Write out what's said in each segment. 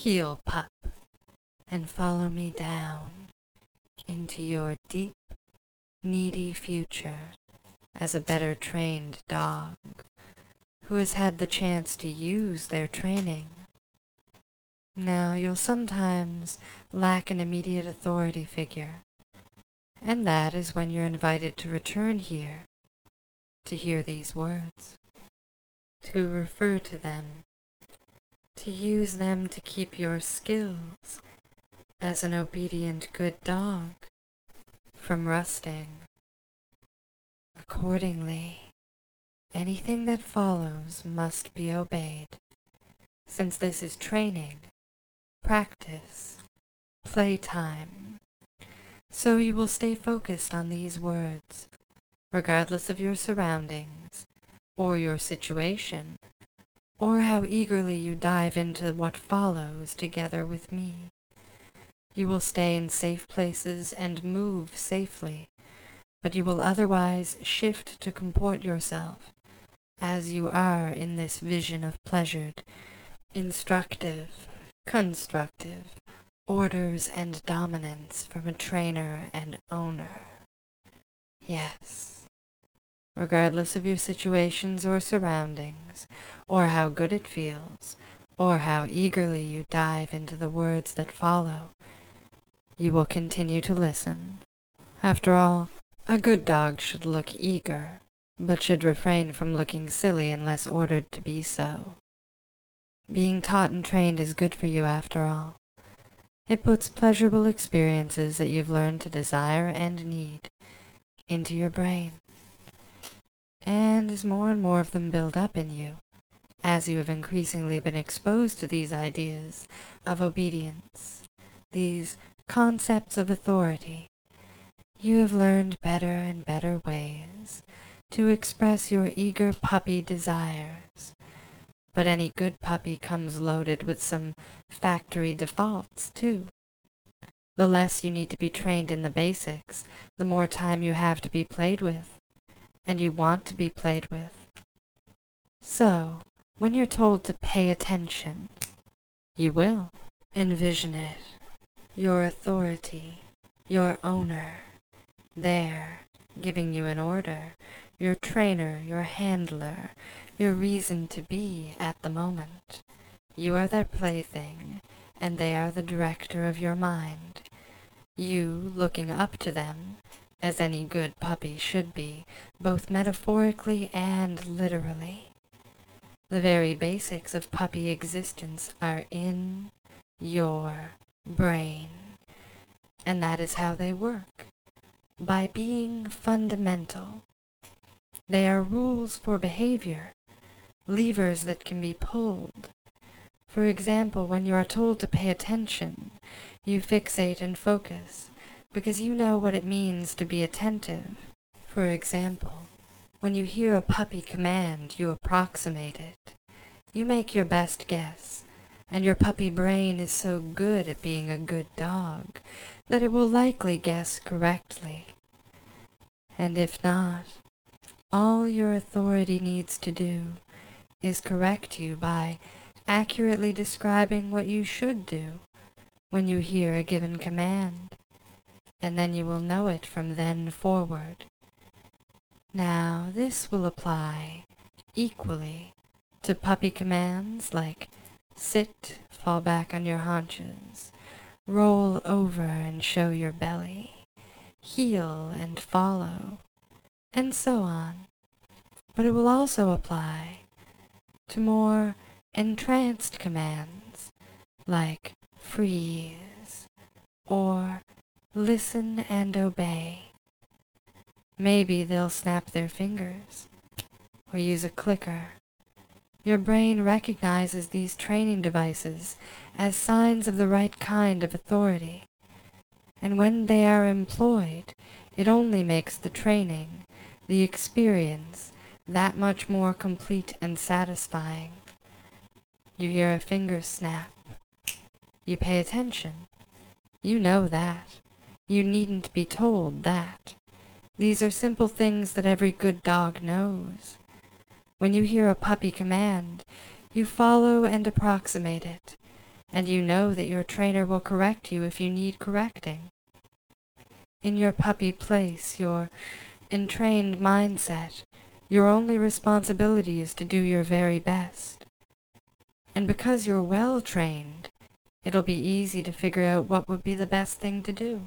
Heel, pup, and follow me down into your deep, needy future as a better trained dog who has had the chance to use their training. Now, you'll sometimes lack an immediate authority figure, and that is when you're invited to return here to hear these words, to refer to them, to use them to keep your skills as an obedient good dog from rusting. Accordingly, anything that follows must be obeyed, since this is training, practice, playtime. So you will stay focused on these words, regardless of your surroundings, or your situation, or how eagerly you dive into what follows together with me. You will stay in safe places and move safely, but you will otherwise shift to comport yourself as you are in this vision of pleasured, instructive, constructive orders and dominance from a trainer and owner. Yes, regardless of your situations or surroundings, or how good it feels, or how eagerly you dive into the words that follow, you will continue to listen. After all, a good dog should look eager, but should refrain from looking silly unless ordered to be so. Being taught and trained is good for you after all. It puts pleasurable experiences that you've learned to desire and need into your brain. And as more and more of them build up in you, as you have increasingly been exposed to these ideas of obedience, these concepts of authority, you have learned better and better ways to express your eager puppy desires. But any good puppy comes loaded with some factory defaults, too. The less you need to be trained in the basics, the more time you have to be played with, and you want to be played with. So, when you're told to pay attention, you will. Envision it, your authority, your owner, there, giving you an order, your trainer, your handler, your reason to be at the moment. You are their plaything, and they are the director of your mind. You looking up to them, as any good puppy should be, both metaphorically and literally. The very basics of puppy existence are in your brain, and that is how they work, by being fundamental. They are rules for behavior, levers that can be pulled. For example, when you are told to pay attention, you fixate and focus, because you know what it means to be attentive. For example, when you hear a puppy command, you approximate it. You make your best guess, and your puppy brain is so good at being a good dog that it will likely guess correctly. And if not, all your authority needs to do is correct you by accurately describing what you should do when you hear a given command, and then you will know it from then forward. Now, this will apply equally to puppy commands like sit, fall back on your haunches, roll over and show your belly, heel and follow, and so on. But it will also apply to more entranced commands like freeze or listen and obey. Maybe they'll snap their fingers or use a clicker. Your brain recognizes these training devices as signs of the right kind of authority, and when they are employed, it only makes the training, the experience, that much more complete and satisfying. You hear a finger snap. You pay attention. You know that. You needn't be told that. These are simple things that every good dog knows. When you hear a puppy command, you follow and approximate it, and you know that your trainer will correct you if you need correcting. In your puppy place, your entrained mindset, your only responsibility is to do your very best. And because you're well trained, it'll be easy to figure out what would be the best thing to do.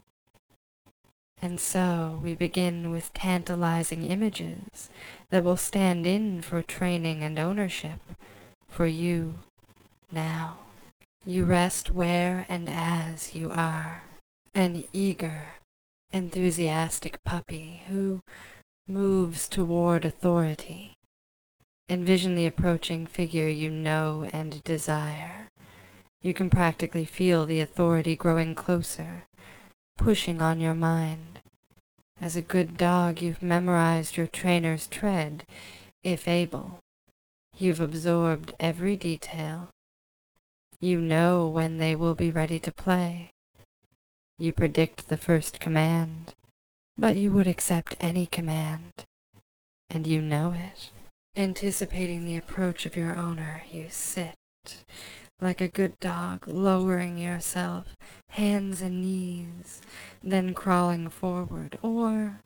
And so we begin with tantalizing images that will stand in for training and ownership for you now. You rest where and as you are, an eager, enthusiastic puppy who moves toward authority. Envision the approaching figure you know and desire. You can practically feel the authority growing closer, pushing on your mind. As a good dog, you've memorized your trainer's tread, if able. You've absorbed every detail. You know when they will be ready to play. You predict the first command, but you would accept any command, and you know it. Anticipating the approach of your owner, you sit, like a good dog, lowering yourself, hands and knees, then crawling forward, or,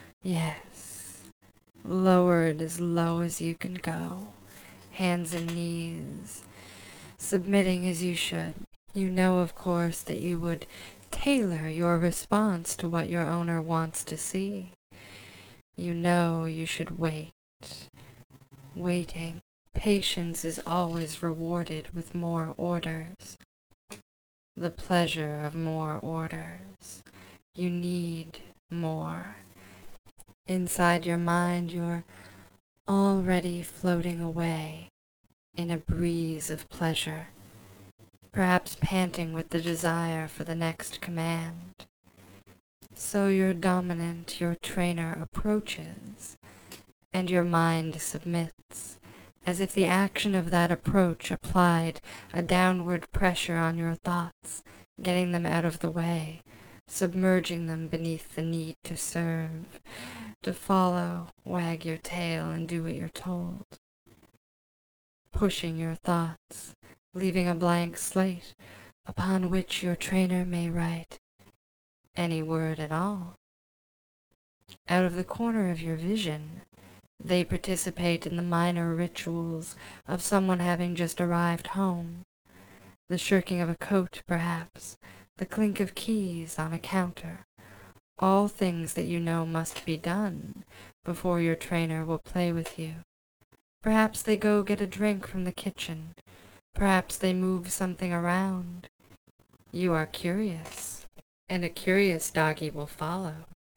yes, lowered as low as you can go, hands and knees, submitting as you should. You know, of course, that you would tailor your response to what your owner wants to see. You know you should wait. Waiting. Patience is always rewarded with more orders. The pleasure of more orders. You need more. Inside your mind, you're already floating away in a breeze of pleasure, perhaps panting with the desire for the next command. So your dominant, your trainer, approaches, and your mind submits, as if the action of that approach applied a downward pressure on your thoughts, getting them out of the way, submerging them beneath the need to serve, to follow, wag your tail, and do what you're told. Pushing your thoughts, leaving a blank slate upon which your trainer may write any word at all. Out of the corner of your vision, they participate in the minor rituals of someone having just arrived home. The shirking of a coat, perhaps, the clink of keys on a counter. All things that you know must be done before your trainer will play with you. Perhaps they go get a drink from the kitchen. Perhaps they move something around. You are curious, and a curious doggy will follow.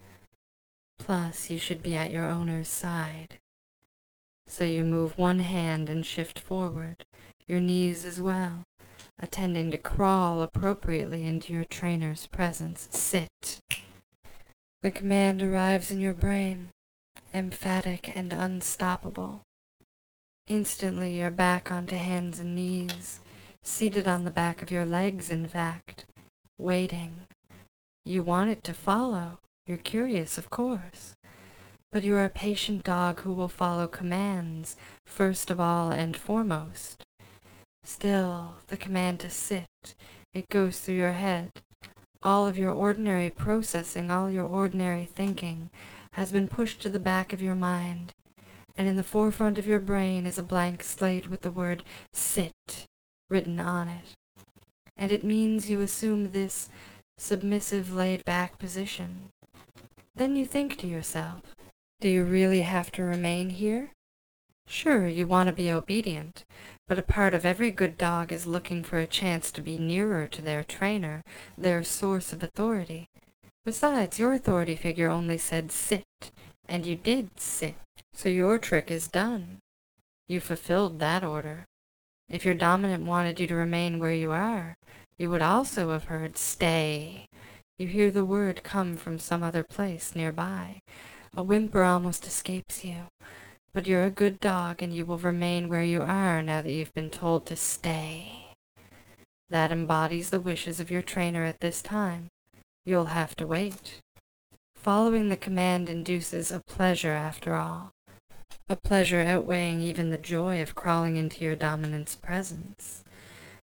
Plus, you should be at your owner's side. So you move one hand and shift forward, your knees as well, attending to crawl appropriately into your trainer's presence. Sit. The command arrives in your brain, emphatic and unstoppable. Instantly you're back onto hands and knees, seated on the back of your legs, in fact, waiting. You want it to follow. You're curious, of course. But you're a patient dog who will follow commands, first of all and foremost. Still, the command to sit, it goes through your head. All of your ordinary processing, all your ordinary thinking, has been pushed to the back of your mind, and in the forefront of your brain is a blank slate with the word sit written on it. And it means you assume this submissive, laid-back position. Then you think to yourself, do you really have to remain here? Sure, you want to be obedient, but a part of every good dog is looking for a chance to be nearer to their trainer, their source of authority. Besides, your authority figure only said sit, and you did sit, so your trick is done. You fulfilled that order. If your dominant wanted you to remain where you are, you would also have heard stay. You hear the word come from some other place nearby. A whimper almost escapes you. But you're a good dog, and you will remain where you are now that you've been told to stay. That embodies the wishes of your trainer at this time. You'll have to wait. Following the command induces a pleasure after all. A pleasure outweighing even the joy of crawling into your dominant's presence.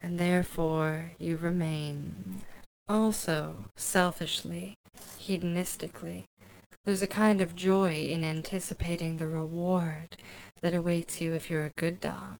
and therefore you remain. Also, selfishly, hedonistically, there's a kind of joy in anticipating the reward that awaits you if you're a good dog.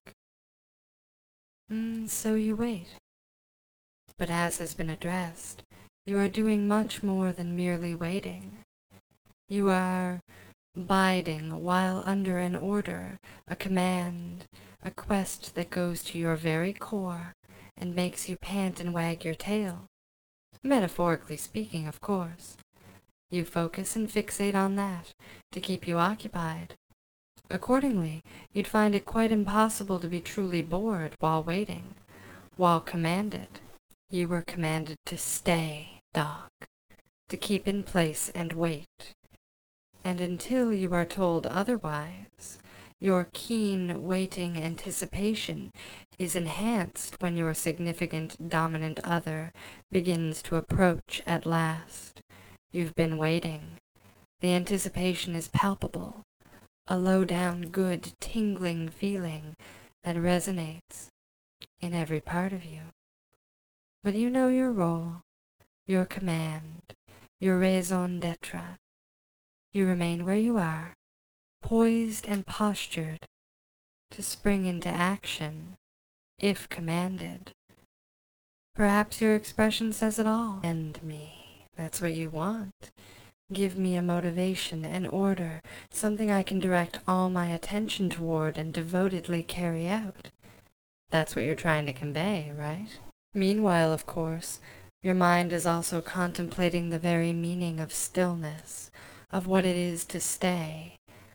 So you wait. But as has been addressed, you are doing much more than merely waiting. You are biding while under an order, a command, a quest that goes to your very core and makes you pant and wag your tail. Metaphorically speaking, of course. You focus and fixate on that to keep you occupied. Accordingly, you'd find it quite impossible to be truly bored while waiting, while commanded. You were commanded to stay, dog, to keep in place and wait. And until you are told otherwise, your keen waiting anticipation is enhanced when your significant dominant other begins to approach at last. You've been waiting. The anticipation is palpable, a low-down, good, tingling feeling that resonates in every part of you. But you know your role, your command, your raison d'etre. You remain where you are, poised and postured to spring into action, if commanded. Perhaps your expression says it all. End me. That's what you want. Give me a motivation, an order, something I can direct all my attention toward and devotedly carry out. That's what you're trying to convey, right? Meanwhile, of course, your mind is also contemplating the very meaning of stillness, of what it is to stay,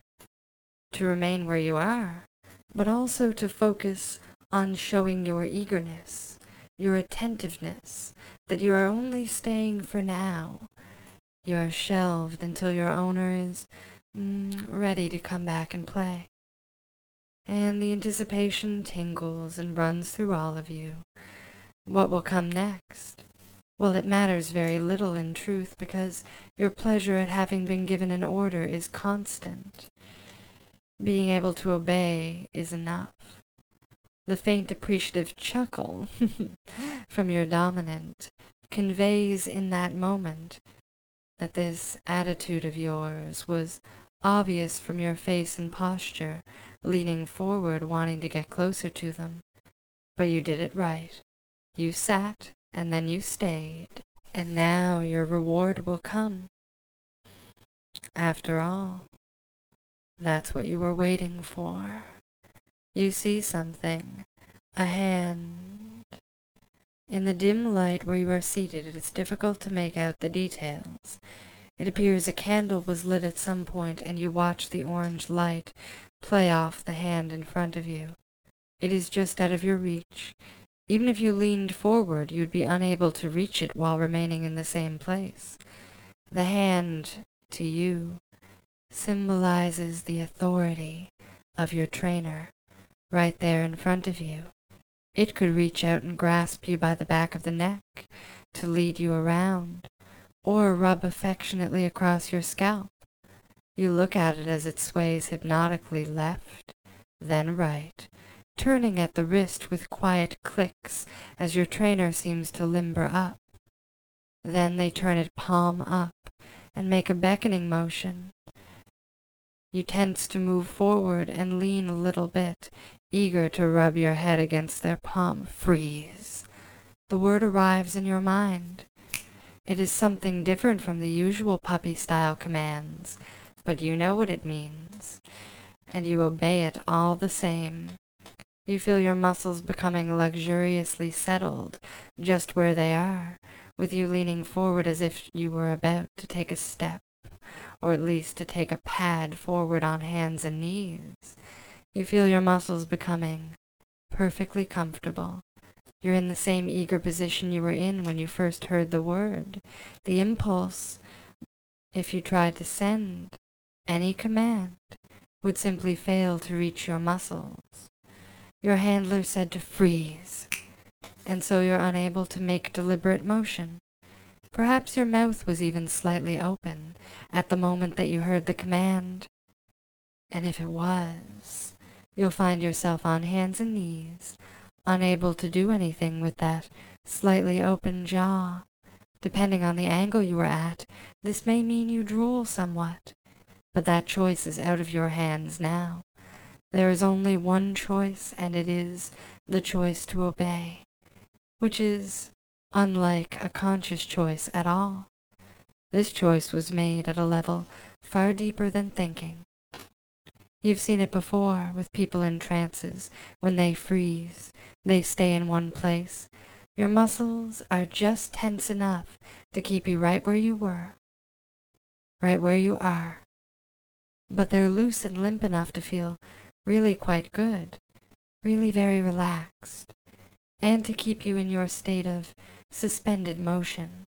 to remain where you are, but also to focus on showing your eagerness, your attentiveness, that you are only staying for now. You are shelved until your owner is ready to come back and play. And the anticipation tingles and runs through all of you. What will come next? Well, it matters very little in truth, because your pleasure at having been given an order is constant. Being able to obey is enough. The faint appreciative chuckle from your dominant conveys in that moment that this attitude of yours was obvious from your face and posture, leaning forward, wanting to get closer to them. But you did it right. You sat, and then you stayed, and now your reward will come. After all, that's what you were waiting for. You see something, a hand. In the dim light where you are seated, it is difficult to make out the details. It appears a candle was lit at some point, and you watch the orange light play off the hand in front of you. It is just out of your reach. Even if you leaned forward, you'd be unable to reach it while remaining in the same place. The hand, to you, symbolizes the authority of your trainer, right there in front of you. It could reach out and grasp you by the back of the neck to lead you around, or rub affectionately across your scalp. You look at it as it sways hypnotically left, then right, turning at the wrist with quiet clicks as your trainer seems to limber up. Then they turn it palm up and make a beckoning motion. You tense to move forward and lean a little bit, eager to rub your head against their palm. Freeze. The word arrives in your mind. It is something different from the usual puppy-style commands, but you know what it means, and you obey it all the same. You feel your muscles becoming luxuriously settled just where they are, with you leaning forward as if you were about to take a step, or at least to take a pad forward on hands and knees. You feel your muscles becoming perfectly comfortable. You're in the same eager position you were in when you first heard the word. The impulse, if you tried to send any command, would simply fail to reach your muscles. Your handler said to freeze, and so you're unable to make deliberate motion. Perhaps your mouth was even slightly open at the moment that you heard the command. And if it was, you'll find yourself on hands and knees, unable to do anything with that slightly open jaw. Depending on the angle you are at, this may mean you drool somewhat, but that choice is out of your hands now. There is only one choice, and it is the choice to obey, which is unlike a conscious choice at all. This choice was made at a level far deeper than thinking. You've seen it before with people in trances. When they freeze, they stay in one place. Your muscles are just tense enough to keep you right where you were, right where you are. But they're loose and limp enough to feel really quite good, really very relaxed, and to keep you in your state of suspended motion.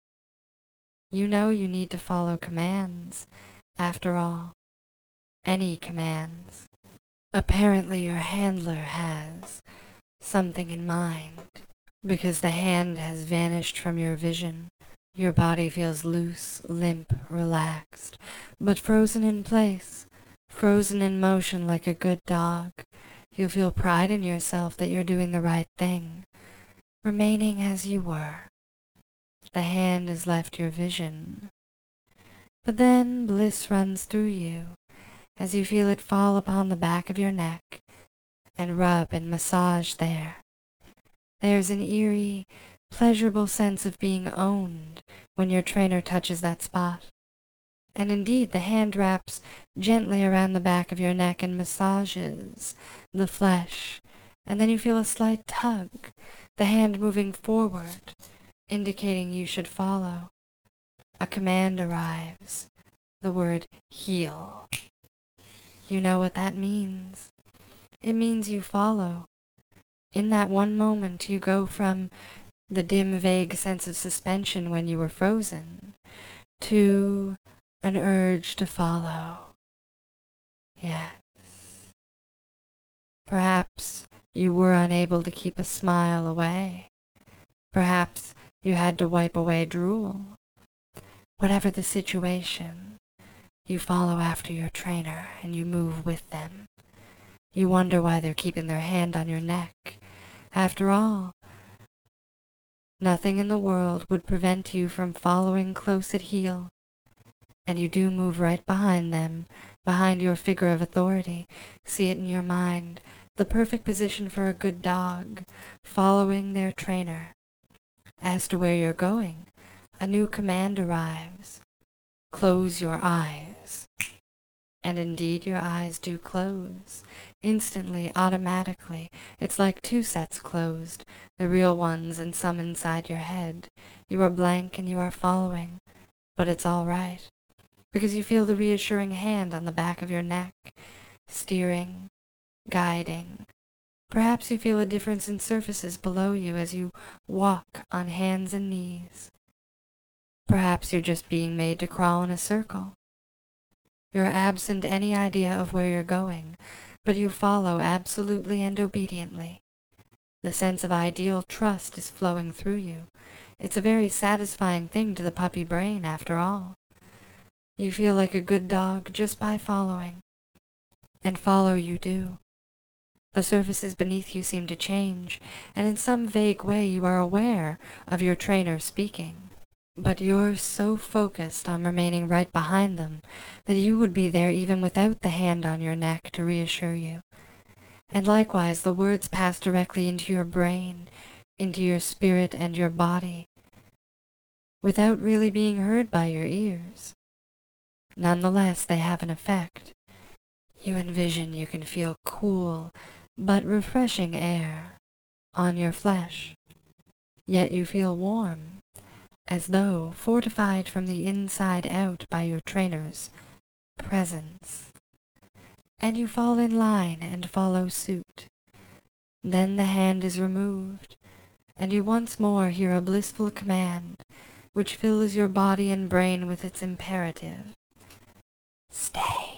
You know you need to follow commands, after all. Any commands. Apparently your handler has something in mind, because the hand has vanished from your vision. Your body feels loose, limp, relaxed, but frozen in place, frozen in motion like a good dog. You feel pride in yourself that you're doing the right thing, remaining as you were. The hand has left your vision. But then bliss runs through you as you feel it fall upon the back of your neck and rub and massage there. There's an eerie, pleasurable sense of being owned when your trainer touches that spot. And indeed, the hand wraps gently around the back of your neck and massages the flesh, and then you feel a slight tug, the hand moving forward, indicating you should follow. A command arrives, the word heel. You know what that means. It means you follow. In that one moment, you go from the dim, vague sense of suspension when you were frozen to an urge to follow. Yes. Perhaps you were unable to keep a smile away. Perhaps you had to wipe away drool. Whatever the situation, you follow after your trainer and you move with them. You wonder why they're keeping their hand on your neck. After all, nothing in the world would prevent you from following close at heel. And you do move right behind them, behind your figure of authority. See it in your mind, the perfect position for a good dog, following their trainer. As to where you're going, a new command arrives. Close your eyes. And indeed your eyes do close. Instantly, automatically. It's like two sets closed, the real ones and some inside your head. You are blank and you are following. But it's all right, because you feel the reassuring hand on the back of your neck, steering, guiding. Perhaps you feel a difference in surfaces below you as you walk on hands and knees. Perhaps you're just being made to crawl in a circle. You're absent any idea of where you're going, but you follow absolutely and obediently. The sense of ideal trust is flowing through you. It's a very satisfying thing to the puppy brain, after all. You feel like a good dog just by following. And follow you do. The surfaces beneath you seem to change, and in some vague way you are aware of your trainer speaking. But you're so focused on remaining right behind them that you would be there even without the hand on your neck to reassure you. And likewise, the words pass directly into your brain, into your spirit and your body, without really being heard by your ears. Nonetheless, they have an effect. You envision you can feel cool but refreshing air on your flesh, yet you feel warm, as though fortified from the inside out by your trainer's presence. And you fall in line and follow suit. Then the hand is removed, and you once more hear a blissful command which fills your body and brain with its imperative. Stay.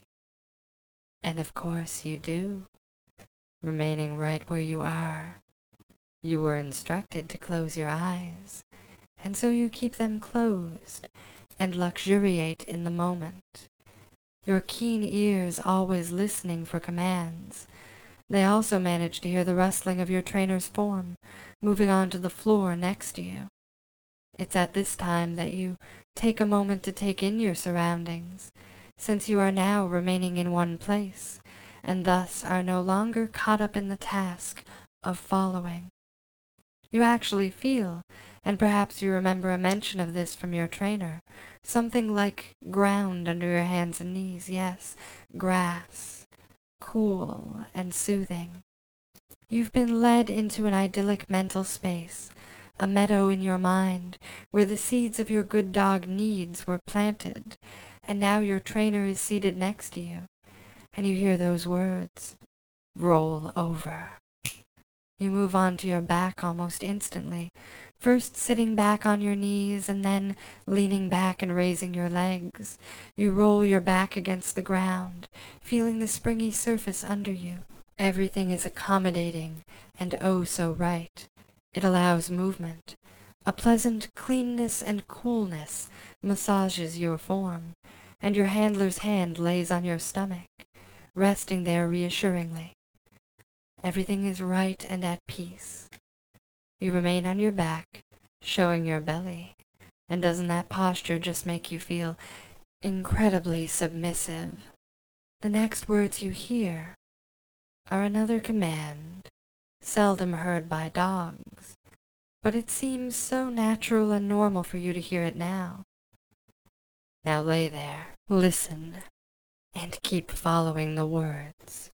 And of course you do, remaining right where you are. You were instructed to close your eyes, and so you keep them closed and luxuriate in the moment, your keen ears always listening for commands, They also manage to hear the rustling of your trainer's form, moving onto the floor next to you. It's at this time that you take a moment to take in your surroundings, since you are now remaining in one place, and thus are no longer caught up in the task of following. You actually feel, and perhaps you remember a mention of this from your trainer, something like ground under your hands and knees, yes, grass, cool and soothing. You've been led into an idyllic mental space, a meadow in your mind where the seeds of your good dog needs were planted, and now your trainer is seated next to you, and you hear those words, roll over. You move onto your back almost instantly, first sitting back on your knees and then leaning back and raising your legs. You roll your back against the ground, feeling the springy surface under you. Everything is accommodating and oh so right. It allows movement. A pleasant cleanness and coolness massages your form, and your handler's hand lays on your stomach, resting there reassuringly. Everything is right and at peace. You remain on your back, showing your belly, and doesn't that posture just make you feel incredibly submissive? The next words you hear are another command, seldom heard by dogs, but it seems so natural and normal for you to hear it now. Now lay there, listen, and keep following the words.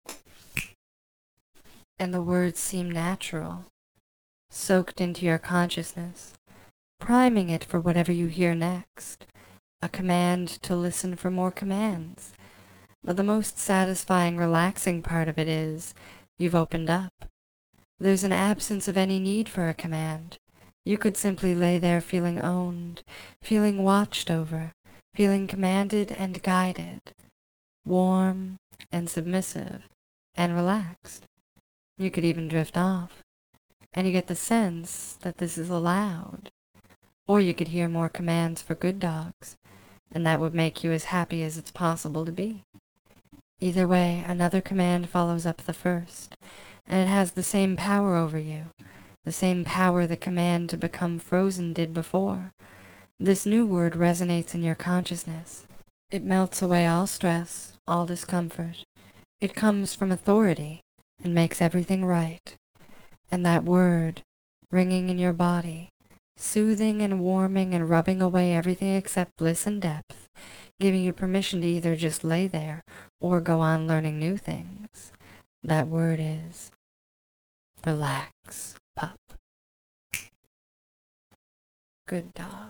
And the words seem natural, soaked into your consciousness, priming it for whatever you hear next, a command to listen for more commands. But the most satisfying, relaxing part of it is, you've opened up. There's an absence of any need for a command. You could simply lay there feeling owned, feeling watched over, feeling commanded and guided, warm and submissive and relaxed. You could even drift off, and you get the sense that this is allowed. Or you could hear more commands for good dogs, and that would make you as happy as it's possible to be. Either way, another command follows up the first, and it has the same power over you, the same power the command to become frozen did before. This new word resonates in your consciousness. It melts away all stress, all discomfort. It comes from authority and makes everything right. And that word, ringing in your body, soothing and warming and rubbing away everything except bliss and depth, giving you permission to either just lay there or go on learning new things. That word is relax, pup. Good dog.